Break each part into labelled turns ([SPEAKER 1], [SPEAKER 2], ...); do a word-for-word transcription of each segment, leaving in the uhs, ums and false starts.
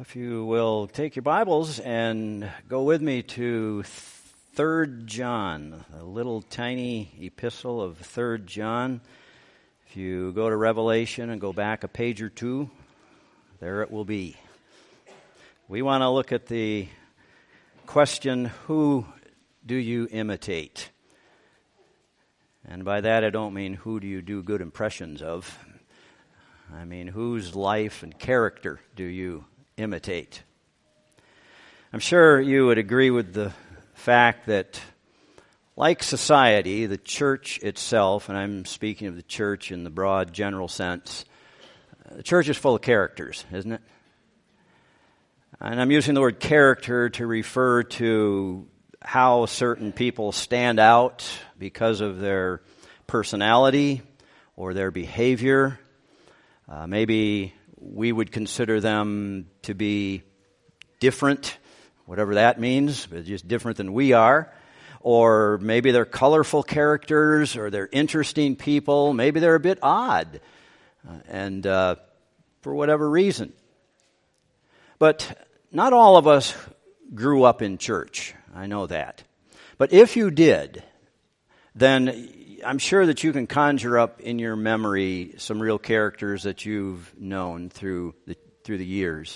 [SPEAKER 1] If you will take your Bibles and go with me to Third John, a little tiny epistle of Third John. If you go to Revelation and go back a page or two, there it will be. We want to look at the question, who do you imitate? And by that I don't mean who do you do good impressions of. I mean whose life and character do you imitate? I'm sure you would agree with the fact that, like society, the church itself, and I'm speaking of the church in the broad general sense, the church is full of characters, isn't it? And I'm using the word character to refer to how certain people stand out because of their personality or their behavior. Uh, maybe we would consider them to be different, whatever that means, but just different than we are. Or maybe they're colorful characters, or they're interesting people. Maybe they're a bit odd, uh, and uh, for whatever reason. But not all of us grew up in church. I know that. But if you did, then I'm sure that you can conjure up in your memory some real characters that you've known through the through the years.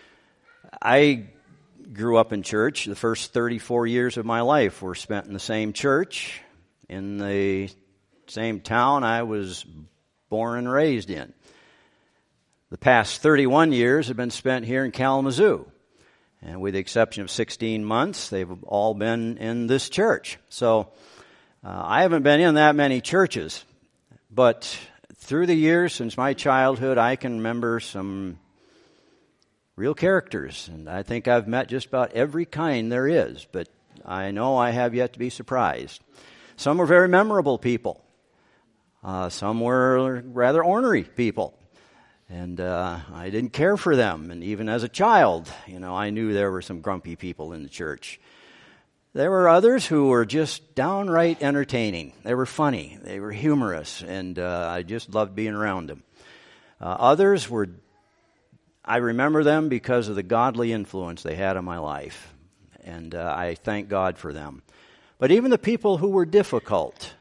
[SPEAKER 1] I grew up in church. The first thirty-four years of my life were spent in the same church, in the same town I was born and raised in. The past thirty-one years have been spent here in Kalamazoo. And with the exception of sixteen months, they've all been in this church. So Uh, I haven't been in that many churches, but through the years since my childhood, I can remember some real characters, and I think I've met just about every kind there is, but I know I have yet to be surprised. Some were very memorable people. Uh, some were rather ornery people, and uh, I didn't care for them, and even as a child, you know, I knew there were some grumpy people in the church. There were others who were just downright entertaining. They were funny. They were humorous, and uh, I just loved being around them. Uh, others were, I remember them because of the godly influence they had on my life, and uh, I thank God for them. But even the people who were difficult,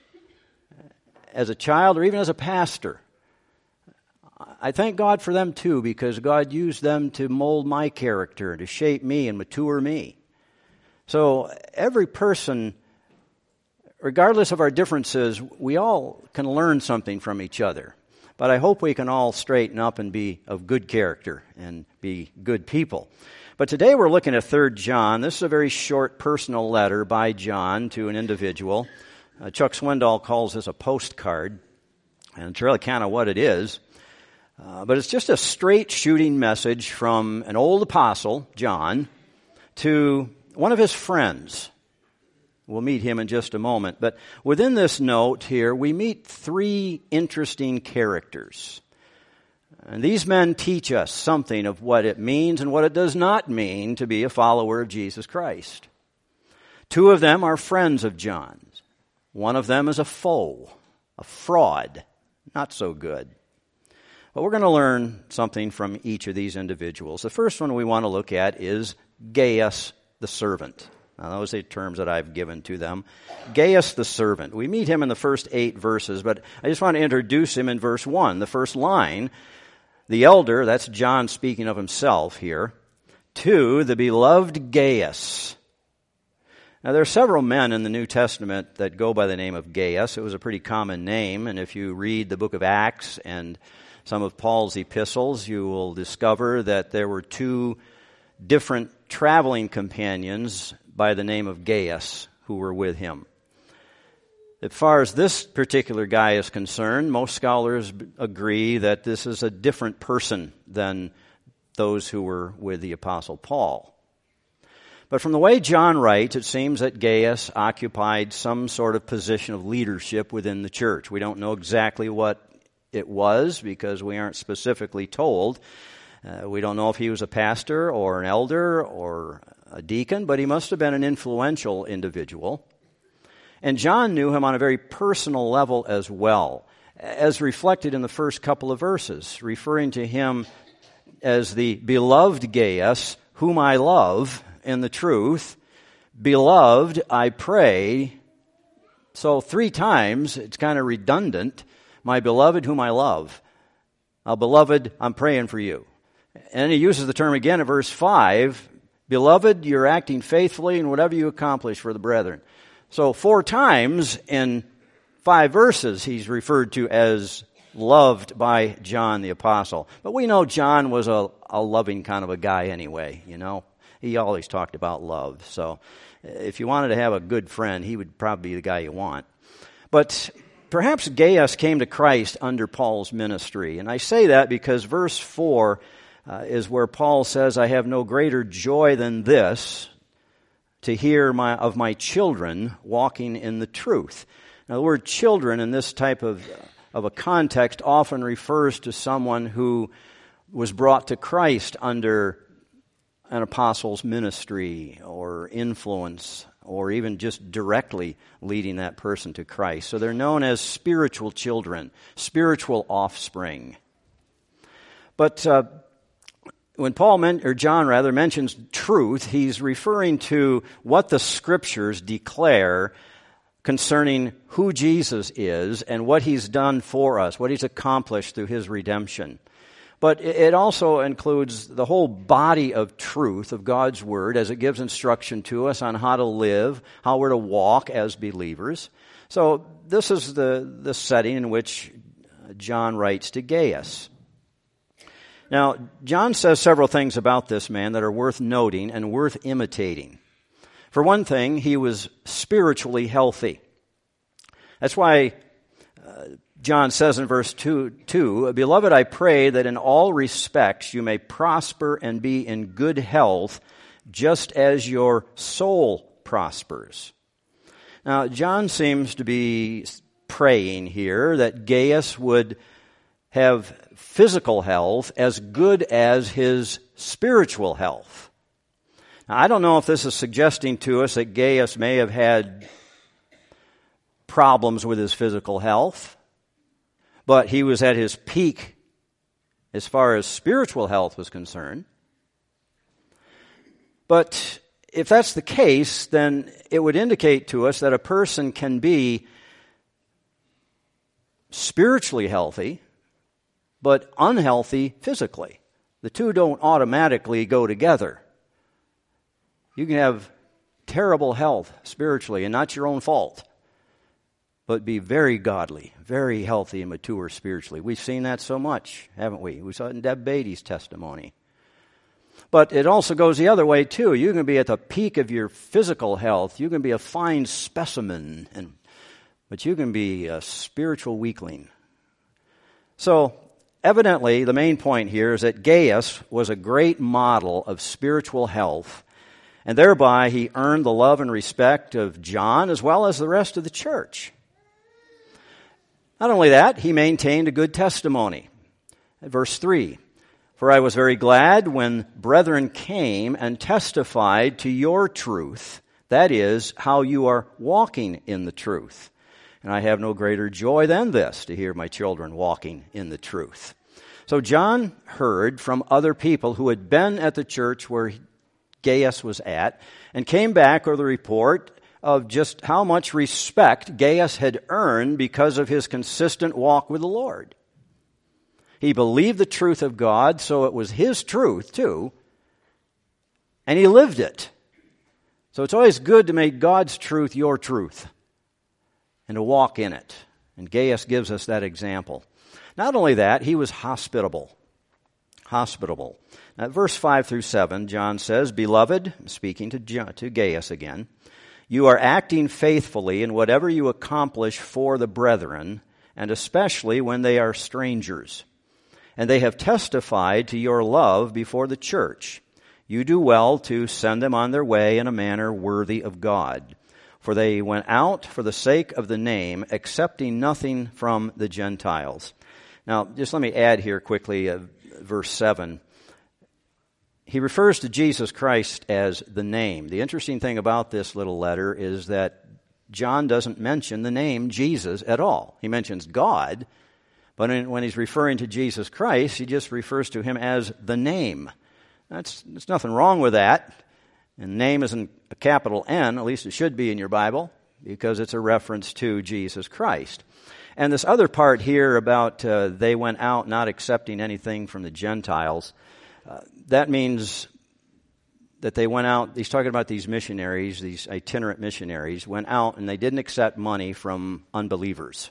[SPEAKER 1] as a child or even as a pastor, I thank God for them too, because God used them to mold my character, to shape me and mature me. So every person, regardless of our differences, we all can learn something from each other. But I hope we can all straighten up and be of good character and be good people. But today we're looking at Third John. This is a very short personal letter by John to an individual. Uh, Chuck Swindoll calls this a postcard, and it's really kind of what it is. Uh, but it's just a straight shooting message from an old apostle, John, to one of his friends. We'll meet him in just a moment. But within this note here, we meet three interesting characters. And these men teach us something of what it means and what it does not mean to be a follower of Jesus Christ. Two of them are friends of John's. One of them is a foe, a fraud, not so good. But we're going to learn something from each of these individuals. The first one we want to look at is Gaius the servant. Now, those are the terms that I've given to them. Gaius the servant. We meet him in the first eight verses, but I just want to introduce him in verse one. The first line, the elder, that's John speaking of himself here, to the beloved Gaius. Now, there are several men in the New Testament that go by the name of Gaius. It was a pretty common name, and if you read the book of Acts and some of Paul's epistles, you will discover that there were two different traveling companions by the name of Gaius who were with him. As far as this particular guy is concerned, most scholars agree that this is a different person than those who were with the Apostle Paul. But from the way John writes, it seems that Gaius occupied some sort of position of leadership within the church. We don't know exactly what it was because we aren't specifically told. Uh, we don't know if he was a pastor or an elder or a deacon, but he must have been an influential individual. And John knew him on a very personal level as well, as reflected in the first couple of verses, referring to him as the beloved Gaius, whom I love in the truth. Beloved, I pray. So three times, it's kind of redundant. My beloved, whom I love. Now, beloved, I'm praying for you. And he uses the term again in verse five. Beloved, you're acting faithfully in whatever you accomplish for the brethren. So four times in five verses, he's referred to as loved by John the Apostle. But we know John was a, a loving kind of a guy anyway, you know. He always talked about love. So if you wanted to have a good friend, he would probably be the guy you want. But perhaps Gaius came to Christ under Paul's ministry. And I say that because verse four uh, is where Paul says, I have no greater joy than this, to hear my, of my children walking in the truth. Now, the word children in this type of, of a context often refers to someone who was brought to Christ under an apostle's ministry or influence, or even just directly leading that person to Christ. So they're known as spiritual children, spiritual offspring. But uh, when Paul, men- or John rather, mentions truth, he's referring to what the Scriptures declare concerning who Jesus is and what He's done for us, what He's accomplished through His redemption. But it also includes the whole body of truth of God's Word as it gives instruction to us on how to live, how we're to walk as believers. So this is the, the setting in which John writes to Gaius. Now, John says several things about this man that are worth noting and worth imitating. For one thing, he was spiritually healthy. That's why uh, John says in verse two, two, Beloved, I pray that in all respects you may prosper and be in good health, just as your soul prospers. Now, John seems to be praying here that Gaius would have physical health as good as his spiritual health. Now, I don't know if this is suggesting to us that Gaius may have had problems with his physical health, but he was at his peak as far as spiritual health was concerned. But if that's the case, then it would indicate to us that a person can be spiritually healthy, but unhealthy physically. The two don't automatically go together. You can have terrible health spiritually, and not your own fault, but be very godly, very healthy and mature spiritually. We've seen that so much, haven't we? We saw it in Deb Beatty's testimony. But it also goes the other way, too. You can be at the peak of your physical health. You can be a fine specimen, and, but you can be a spiritual weakling. So, evidently, the main point here is that Gaius was a great model of spiritual health, and thereby he earned the love and respect of John as well as the rest of the church. Not only that, he maintained a good testimony. Verse three, For I was very glad when brethren came and testified to your truth, that is, how you are walking in the truth. And I have no greater joy than this, to hear my children walking in the truth. So John heard from other people who had been at the church where Gaius was at, and came back with a report of just how much respect Gaius had earned because of his consistent walk with the Lord. He believed the truth of God, so it was his truth too, and he lived it. So it's always good to make God's truth your truth and to walk in it. And Gaius gives us that example. Not only that, he was hospitable. Hospitable. Now, verse five through seven, John says, Beloved, speaking to, John, to Gaius again, you are acting faithfully in whatever you accomplish for the brethren, and especially when they are strangers. And they have testified to your love before the church. You do well to send them on their way in a manner worthy of God. For they went out for the sake of the name, accepting nothing from the Gentiles. Now, just let me add here quickly, uh, verse seven. He refers to Jesus Christ as the name. The interesting thing about this little letter is that John doesn't mention the name Jesus at all. He mentions God, But in, when he's referring to Jesus Christ, he just refers to him as the name. That's, there's nothing wrong with that. And name isn't a capital N, at least it should be in your Bible, because it's a reference to Jesus Christ. And this other part here about uh, they went out not accepting anything from the Gentiles, uh, that means that they went out, he's talking about these missionaries, these itinerant missionaries, went out and they didn't accept money from unbelievers.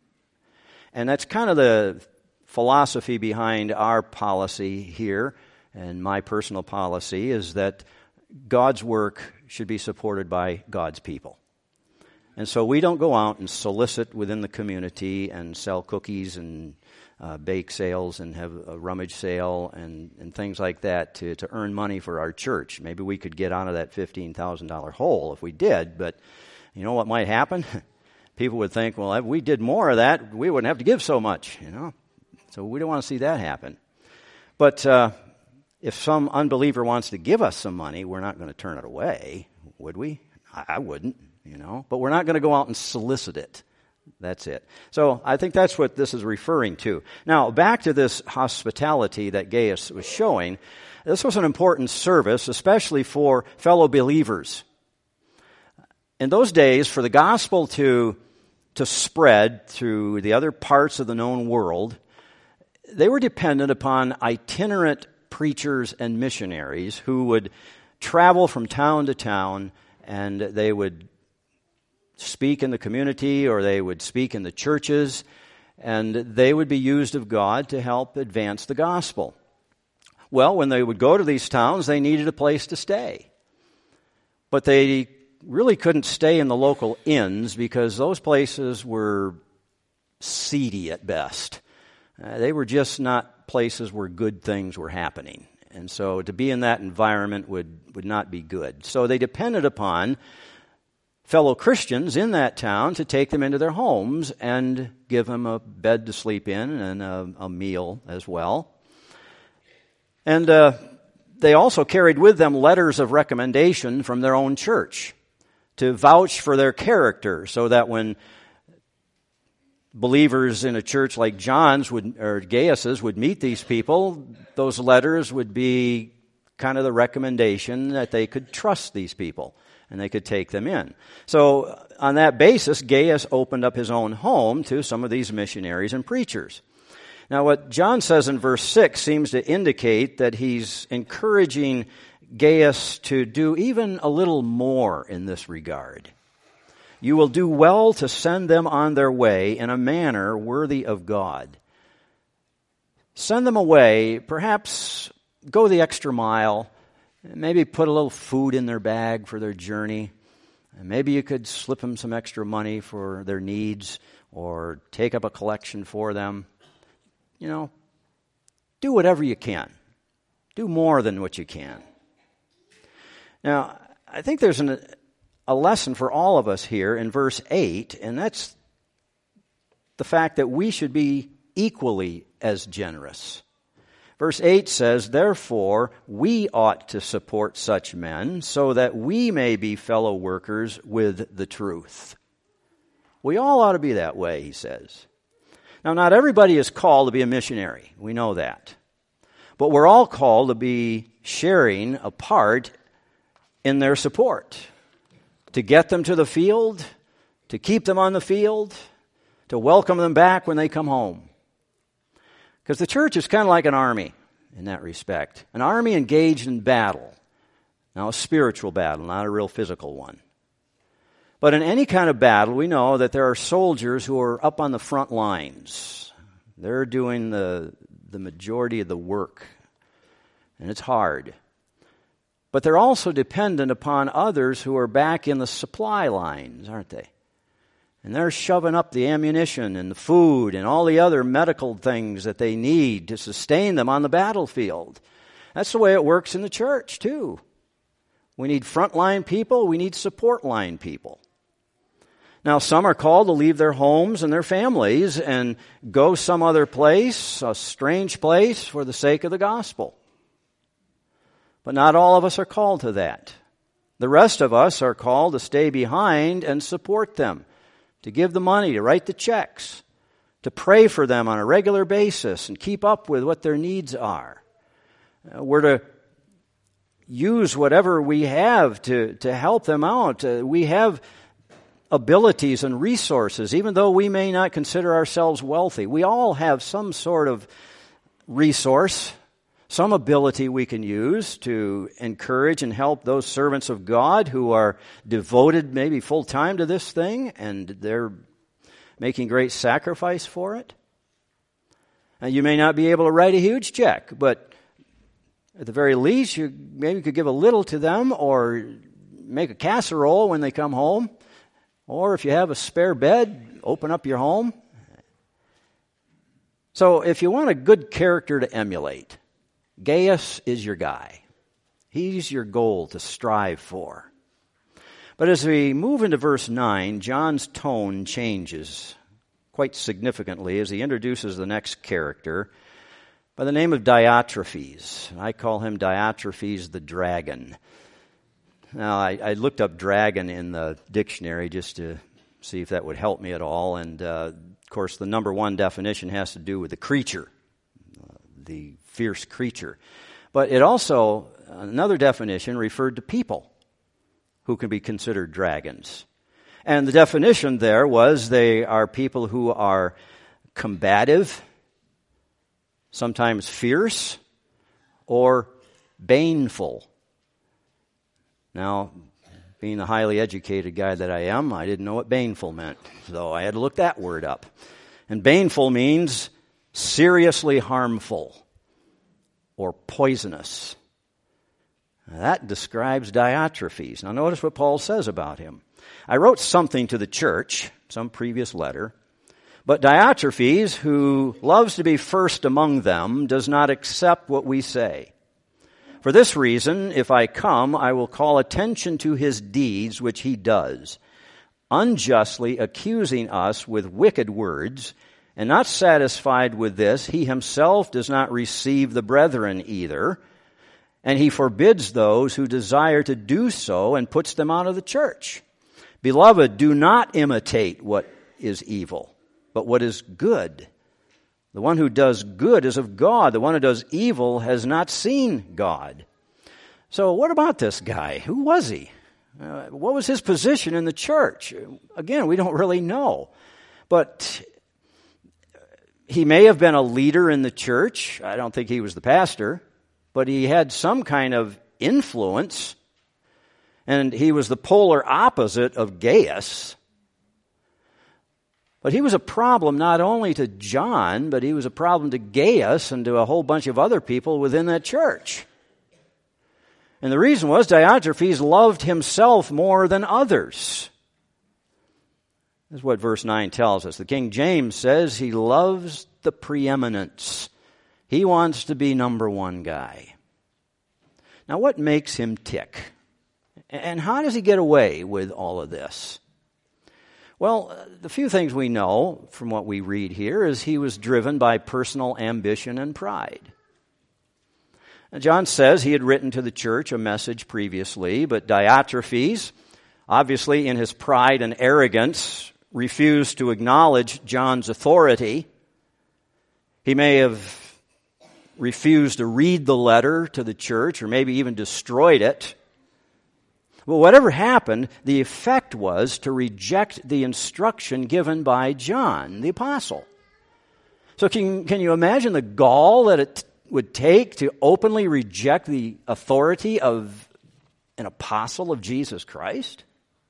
[SPEAKER 1] And that's kind of the philosophy behind our policy here, and my personal policy, is that God's work should be supported by God's people. And so we don't go out and solicit within the community and sell cookies and uh, bake sales and have a rummage sale and, and things like that to, to earn money for our church. Maybe we could get out of that fifteen thousand dollars hole if we did, but you know what might happen? People would think, well, if we did more of that, we wouldn't have to give so much, you know. So we don't want to see that happen. But uh, if some unbeliever wants to give us some money, we're not going to turn it away, would we? I, I wouldn't. You know, but we're not going to go out and solicit it. That's it. So I think that's what this is referring to. Now, back to this hospitality that Gaius was showing. This was an important service, especially for fellow believers. In those days, for the gospel to, to spread through the other parts of the known world, they were dependent upon itinerant preachers and missionaries who would travel from town to town, and they would speak in the community, or they would speak in the churches, and they would be used of God to help advance the gospel. Well, when they would go to these towns, they needed a place to stay. But they really couldn't stay in the local inns because those places were seedy at best. Uh, they were just not places where good things were happening. And so to be in that environment would, would not be good. So they depended upon fellow Christians in that town to take them into their homes and give them a bed to sleep in and a, a meal as well. And uh, they also carried with them letters of recommendation from their own church to vouch for their character, so that when believers in a church like John's would, or Gaius's would meet these people, those letters would be kind of the recommendation that they could trust these people and they could take them in. So on that basis, Gaius opened up his own home to some of these missionaries and preachers. Now what John says in verse six seems to indicate that he's encouraging Gaius to do even a little more in this regard. You will do well to send them on their way in a manner worthy of God. Send them away, perhaps go the extra mile, maybe put a little food in their bag for their journey. Maybe you could slip them some extra money for their needs or take up a collection for them. You know, do whatever you can. Do more than what you can. Now, I think there's an, a lesson for all of us here in verse eight, and that's the fact that we should be equally as generous. Verse eight says, "Therefore, we ought to support such men so that we may be fellow workers with the truth." We all ought to be that way, he says. Now, not everybody is called to be a missionary. We know that. But we're all called to be sharing a part in their support, to get them to the field, to keep them on the field, to welcome them back when they come home. Because the church is kind of like an army in that respect. An army engaged in battle. Now, a spiritual battle, not a real physical one. But in any kind of battle, we know that there are soldiers who are up on the front lines. They're doing the, the majority of the work. And it's hard. But they're also dependent upon others who are back in the supply lines, aren't they? And they're shoving up the ammunition and the food and all the other medical things that they need to sustain them on the battlefield. That's the way it works in the church, too. We need frontline people. We need support line people. Now, some are called to leave their homes and their families and go some other place, a strange place, for the sake of the gospel. But not all of us are called to that. The rest of us are called to stay behind and support them, to give the money, to write the checks, to pray for them on a regular basis and keep up with what their needs are. Uh, we're to use whatever we have to, to help them out. Uh, we have abilities and resources, even though we may not consider ourselves wealthy. We all have some sort of resource, some ability we can use to encourage and help those servants of God who are devoted maybe full time to this thing, and they're making great sacrifice for it. And you may not be able to write a huge check, but at the very least, you maybe could give a little to them, or make a casserole when they come home. Or if you have a spare bed, open up your home. So if you want a good character to emulate, Gaius is your guy. He's your goal to strive for. But as we move into verse nine, John's tone changes quite significantly as he introduces the next character by the name of Diotrephes. I call him Diotrephes the dragon. Now, I, I looked up dragon in the dictionary just to see if that would help me at all. And, uh, of course, the number one definition has to do with the creature, uh, the fierce creature. But it also, another definition, referred to people who can be considered dragons. And the definition there was they are people who are combative, sometimes fierce, or baneful. Now, being the highly educated guy that I am, I didn't know what baneful meant, so I had to look that word up. And baneful means seriously harmful or poisonous. Now, that describes Diotrephes. Now, notice what Paul says about him. I wrote something to the church, some previous letter, but Diotrephes, who loves to be first among them, does not accept what we say. For this reason, if I come, I will call attention to his deeds which he does, unjustly accusing us with wicked words, and not satisfied with this, he himself does not receive the brethren either, and he forbids those who desire to do so and puts them out of the church. Beloved, do not imitate what is evil, but what is good. The one who does good is of God. The one who does evil has not seen God. So what about this guy? Who was he? Uh, what was his position in the church? Again, we don't really know. But he may have been a leader in the church. I don't think he was the pastor. But he had some kind of influence. And he was the polar opposite of Gaius. But he was a problem not only to John, but he was a problem to Gaius and to a whole bunch of other people within that church. And the reason was Diotrephes loved himself more than others. This is what verse nine tells us. The King James says he loves the preeminence. He wants to be number one guy. Now, what makes him tick? And how does he get away with all of this? Well, the few things we know from what we read here is he was driven by personal ambition and pride. Now, John says he had written to the church a message previously, but Diotrephes, obviously in his pride and arrogance, refused to acknowledge John's authority. He may have refused to read the letter to the church, or maybe even destroyed it. Well, whatever happened, the effect was to reject the instruction given by John, the apostle. So can, can you imagine the gall that it would take to openly reject the authority of an apostle of Jesus Christ?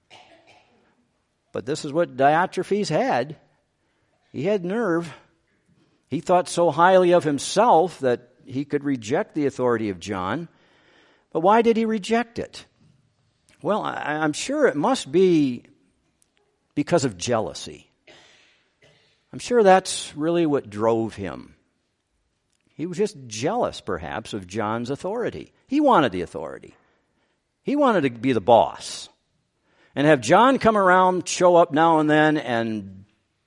[SPEAKER 1] But this is what Diotrephes had. He had nerve. He thought so highly of himself that he could reject the authority of John. But why did he reject it? Well, I'm sure it must be because of jealousy. I'm sure that's really what drove him. He was just jealous, perhaps, of John's authority. He wanted the authority. He wanted to be the boss. And have John come around, show up now and then, and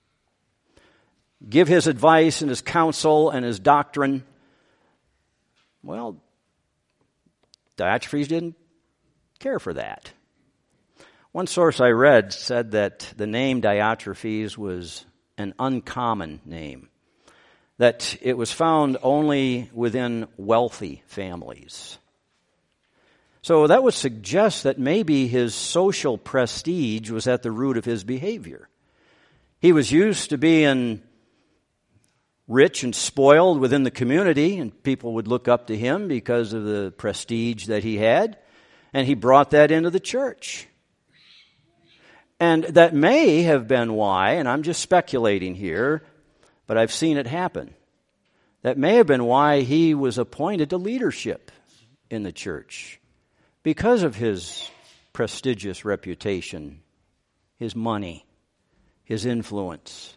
[SPEAKER 1] give his advice and his counsel and his doctrine. Well, Diotrephes didn't care for that. One source I read said that the name Diotrephes was an uncommon name, that it was found only within wealthy families. So that would suggest that maybe his social prestige was at the root of his behavior. He was used to being rich and spoiled within the community, and people would look up to him because of the prestige that he had, and he brought that into the church. And that may have been why, and I'm just speculating here, but I've seen it happen. That may have been why he was appointed to leadership in the church, because of his prestigious reputation, his money, his influence.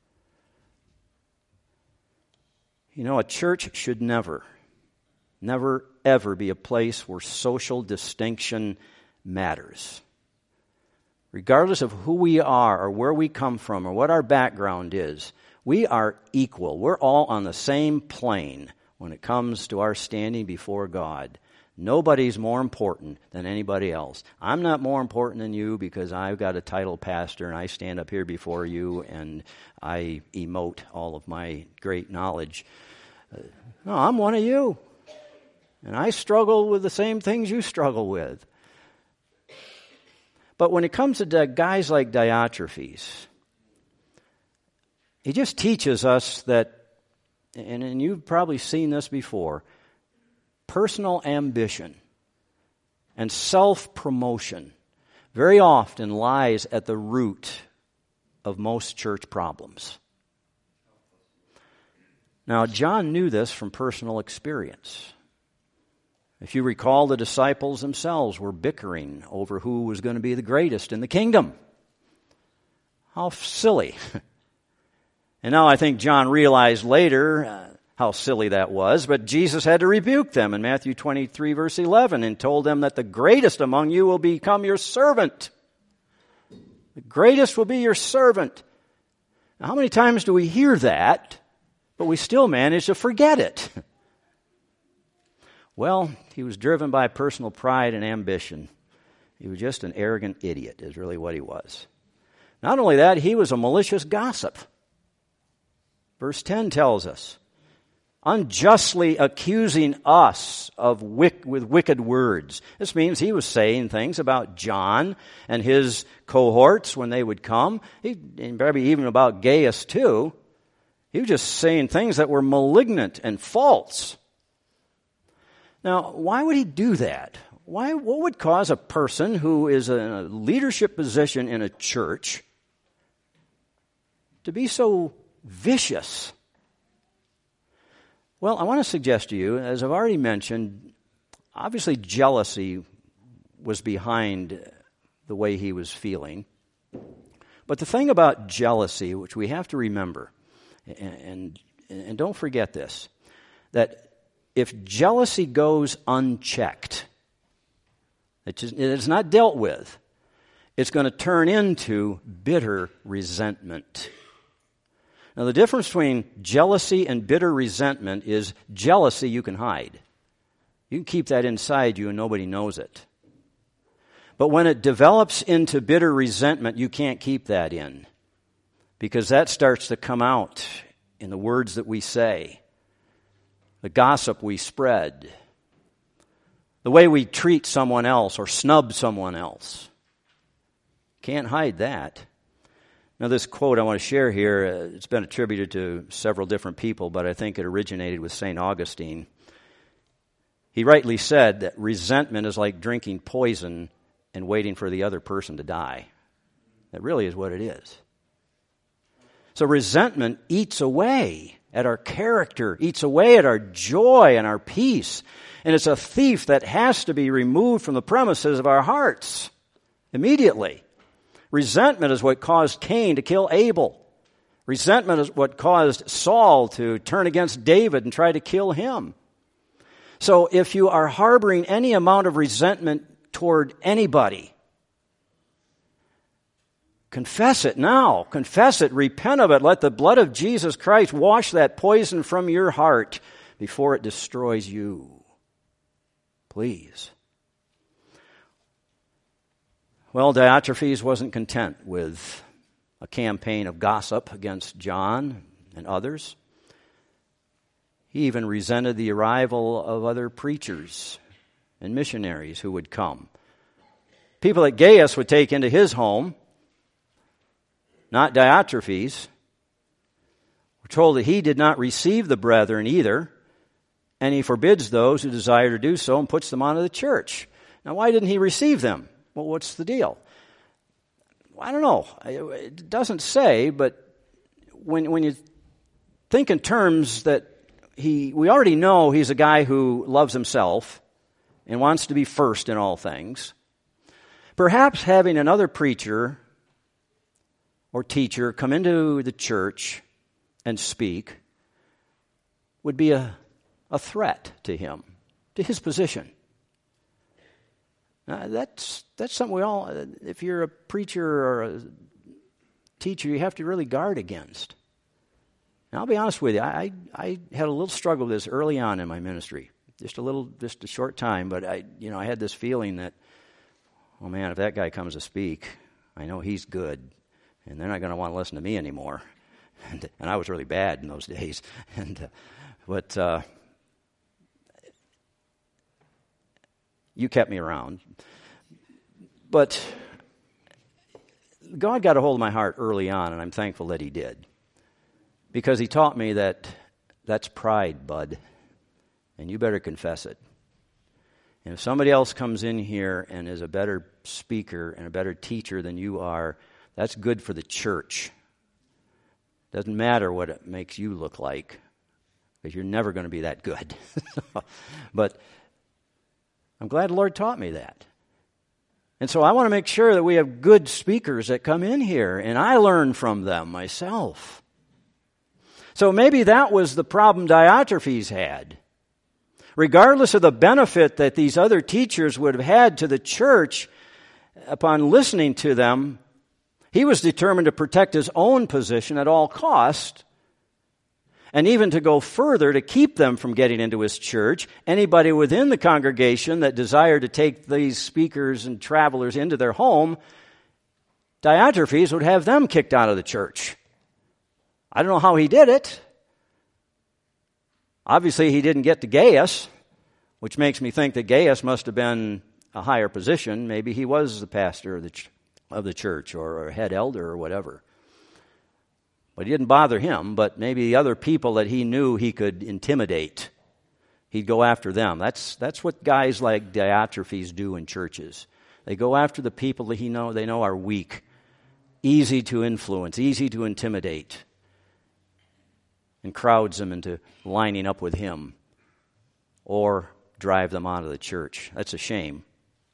[SPEAKER 1] You know, a church should never, never, ever be a place where social distinction matters. Regardless of who we are or where we come from or what our background is, we are equal. We're all on the same plane when it comes to our standing before God. Nobody's more important than anybody else. I'm not more important than you because I've got a title pastor and I stand up here before you and I emote all of my great knowledge. Uh, no, I'm one of you. And I struggle with the same things you struggle with. But when it comes to guys like Diotrephes, he just teaches us that, and, and you've probably seen this before, personal ambition and self-promotion very often lies at the root of most church problems. Now, John knew this from personal experience. If you recall, the disciples themselves were bickering over who was going to be the greatest in the kingdom. How silly. And now I think John realized later uh, how silly that was, but Jesus had to rebuke them in Matthew twenty-three, verse eleven, and told them that the greatest among you will become your servant. The greatest will be your servant. Now, how many times do we hear that, but we still manage to forget it? Well, he was driven by personal pride and ambition. He was just an arrogant idiot, is really what he was. Not only that, he was a malicious gossip. Verse ten tells us, unjustly accusing us of wick, with wicked words. This means he was saying things about John and his cohorts when they would come, he, and probably even about Gaius too. He was just saying things that were malignant and false. Now, why would he do that? Why? What would cause a person who is in a leadership position in a church to be so vicious? Well, I want to suggest to you, as I've already mentioned, obviously jealousy was behind the way he was feeling. But the thing about jealousy, which we have to remember, and, and, and don't forget this, that if jealousy goes unchecked, it is not dealt with, it's going to turn into bitter resentment. Now, the difference between jealousy and bitter resentment is jealousy you can hide. You can keep that inside you and nobody knows it. But when it develops into bitter resentment, you can't keep that in, because that starts to come out in the words that we say, the gossip we spread, the way we treat someone else or snub someone else. Can't hide that. Now, this quote I want to share here, uh, it's been attributed to several different people, but I think it originated with Saint Augustine. He rightly said that resentment is like drinking poison and waiting for the other person to die. That really is what it is. So resentment eats away at our character, eats away at our joy and our peace. And it's a thief that has to be removed from the premises of our hearts immediately. Resentment is what caused Cain to kill Abel. Resentment is what caused Saul to turn against David and try to kill him. So if you are harboring any amount of resentment toward anybody, confess it now. Confess it. Repent of it. Let the blood of Jesus Christ wash that poison from your heart before it destroys you. Please. Well, Diotrephes wasn't content with a campaign of gossip against John and others. He even resented the arrival of other preachers and missionaries who would come. People that Gaius would take into his home, not Diotrephes. We're told that he did not receive the brethren either, and he forbids those who desire to do so and puts them onto the church. Now, why didn't he receive them? Well, what's the deal? Well, I don't know. It doesn't say, but when when you think in terms that he, we already know he's a guy who loves himself and wants to be first in all things. Perhaps having another preacher or teacher come into the church and speak would be a, a threat to him, to his position. Now, that's that's something we all, if you're a preacher or a teacher, you have to really guard against. Now, I'll be honest with you, I, I had a little struggle with this early on in my ministry. Just a little, just a short time, but I, you know, I had this feeling that, oh man, if that guy comes to speak, I know he's good, and they're not going to want to listen to me anymore. And, and I was really bad in those days. And uh, but uh, you kept me around. But God got a hold of my heart early on, and I'm thankful that He did, because He taught me that that's pride, bud. And you better confess it. And if somebody else comes in here and is a better speaker and a better teacher than you are, that's good for the church. Doesn't matter what it makes you look like, because you're never going to be that good. But I'm glad the Lord taught me that. And so I want to make sure that we have good speakers that come in here, and I learn from them myself. So maybe that was the problem Diotrephes had. Regardless of the benefit that these other teachers would have had to the church upon listening to them, he was determined to protect his own position at all cost, and even to go further to keep them from getting into his church. Anybody within the congregation that desired to take these speakers and travelers into their home, Diotrephes would have them kicked out of the church. I don't know how he did it. Obviously, he didn't get to Gaius, which makes me think that Gaius must have been a higher position. Maybe he was the pastor of the ch- of the church or a head elder or whatever. But he didn't bother him, but maybe the other people that he knew he could intimidate, he'd go after them. That's that's what guys like Diotrephes do in churches. They go after the people that he know they know are weak, easy to influence, easy to intimidate, and crowds them into lining up with him or drive them out of the church. That's a shame.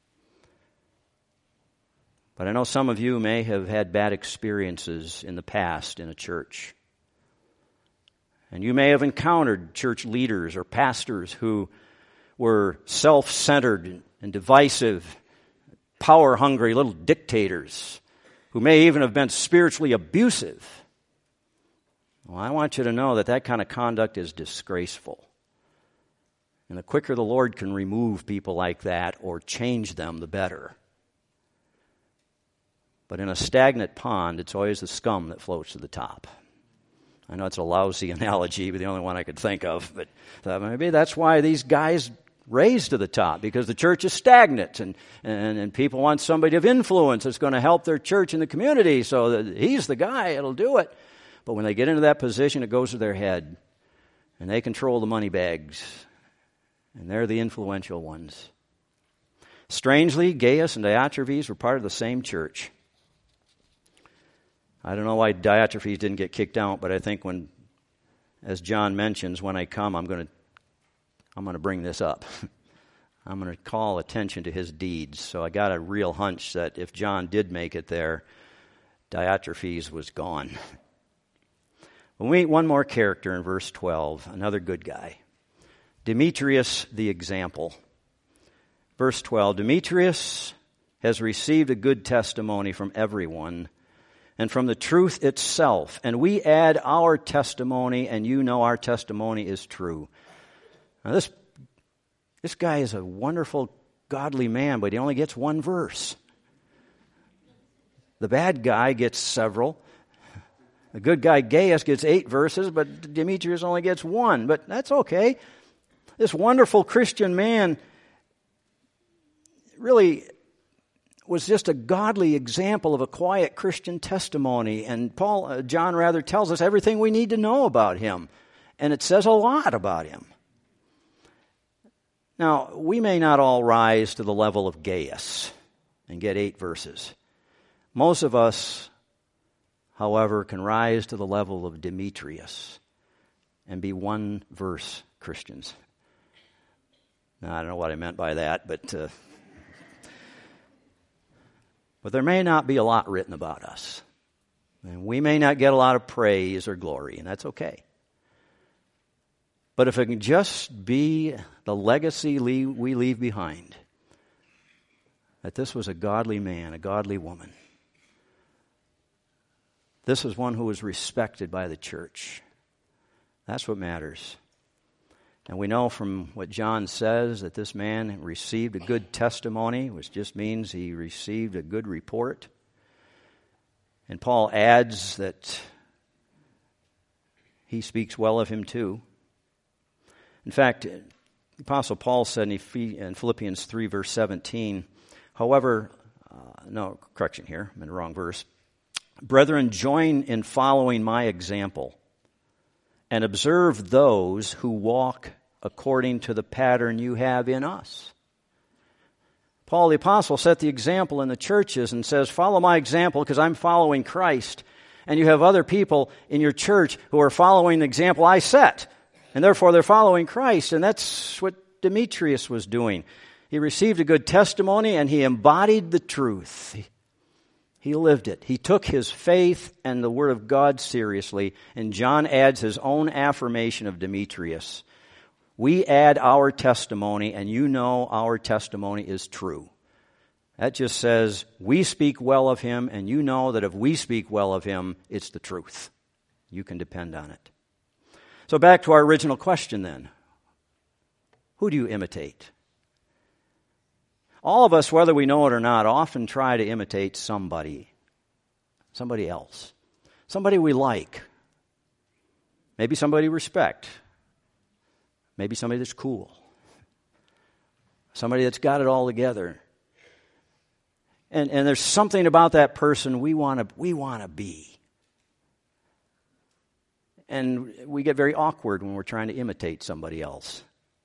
[SPEAKER 1] But I know some of you may have had bad experiences in the past in a church. And you may have encountered church leaders or pastors who were self-centered and divisive, power-hungry little dictators who may even have been spiritually abusive. Well, I want you to know that that kind of conduct is disgraceful. And the quicker the Lord can remove people like that or change them, the better. But in a stagnant pond, it's always the scum that floats to the top. I know it's a lousy analogy, but the only one I could think of. But uh, maybe that's why these guys raise to the top, because the church is stagnant, and, and, and people want somebody of influence that's going to help their church and the community, so that he's the guy that'll do it. But when they get into that position, it goes to their head, and they control the money bags, and they're the influential ones. Strangely, Gaius and Diotrephes were part of the same church. I don't know why Diotrephes didn't get kicked out, but I think when, as John mentions, when I come, I'm going to, I'm going to bring this up. I'm going to call attention to his deeds. So I got a real hunch that if John did make it there, Diotrephes was gone. We meet one more character in verse twelve, another good guy. Demetrius the example. Verse twelve, Demetrius has received a good testimony from everyone and from the truth itself, and we add our testimony, and you know our testimony is true. Now this, this guy is a wonderful, godly man, but he only gets one verse. The bad guy gets several. The good guy Gaius gets eight verses, but Demetrius only gets one. But that's okay. This wonderful Christian man really was just a godly example of a quiet Christian testimony. And Paul, uh, John rather tells us everything we need to know about him. And it says a lot about him. Now, we may not all rise to the level of Gaius and get eight verses. Most of us, however, can rise to the level of Demetrius and be one verse Christians. Now, I don't know what I meant by that, but uh, but there may not be a lot written about us. And we may not get a lot of praise or glory, and that's okay. But if it can just be the legacy we leave behind, that this was a godly man, a godly woman. This is one who was respected by the church. That's what matters. And we know from what John says that this man received a good testimony, which just means he received a good report. And Paul adds that he speaks well of him too. In fact, the Apostle Paul said in Philippians three, verse seventeen, however, uh, no, correction here, I'm in the wrong verse. Brethren, join in following my example and observe those who walk according to the pattern you have in us. Paul the Apostle set the example in the churches and says, follow my example because I'm following Christ. And you have other people in your church who are following the example I set. And therefore they're following Christ. And that's what Demetrius was doing. He received a good testimony and he embodied the truth. He, he lived it. He took his faith and the Word of God seriously. And John adds his own affirmation of Demetrius. We add our testimony, and you know our testimony is true. That just says we speak well of him, and you know that if we speak well of him, it's the truth. You can depend on it. So back to our original question then. Who do you imitate? All of us, whether we know it or not, often try to imitate somebody, somebody else, somebody we like, maybe somebody we respect. Maybe somebody that's cool. Somebody that's got it all together. And and there's something about that person we want to we want to be. And we get very awkward when we're trying to imitate somebody else.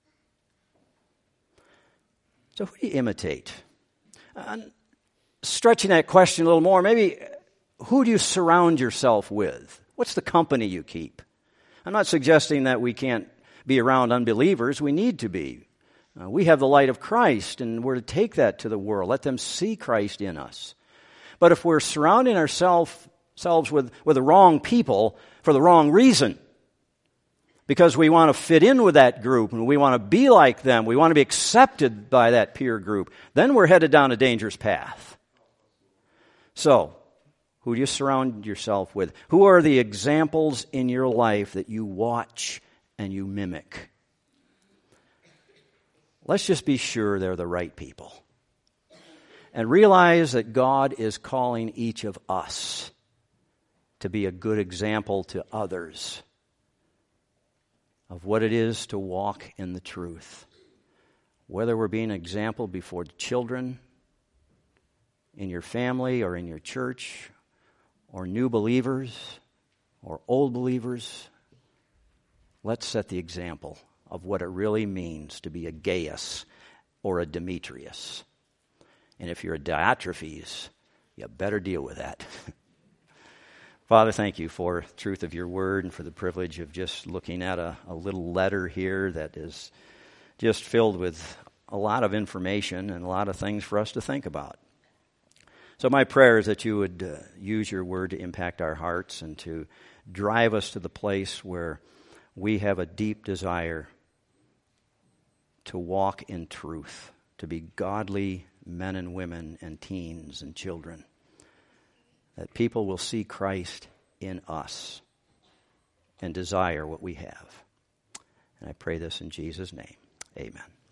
[SPEAKER 1] So who do you imitate? Uh, stretching that question a little more, maybe who do you surround yourself with? What's the company you keep? I'm not suggesting that we can't be around unbelievers. We need to be. Uh, we have the light of Christ, and we're to take that to the world. Let them see Christ in us. But if we're surrounding ourselves with, with the wrong people for the wrong reason, because we want to fit in with that group, and we want to be like them, we want to be accepted by that peer group, then we're headed down a dangerous path. So, who do you surround yourself with? Who are the examples in your life that you watch and you mimic? Let's just be sure they're the right people. And realize that God is calling each of us to be a good example to others of what it is to walk in the truth. Whether we're being an example before children, in your family or in your church, or new believers, or old believers, let's set the example of what it really means to be a Gaius or a Demetrius. And if you're a Diotrephes, you better deal with that. Father, thank you for the truth of your word and for the privilege of just looking at a, a little letter here that is just filled with a lot of information and a lot of things for us to think about. So my prayer is that you would uh, use your word to impact our hearts and to drive us to the place where we have a deep desire to walk in truth, to be godly men and women and teens and children, that people will see Christ in us and desire what we have. And I pray this in Jesus' name. Amen.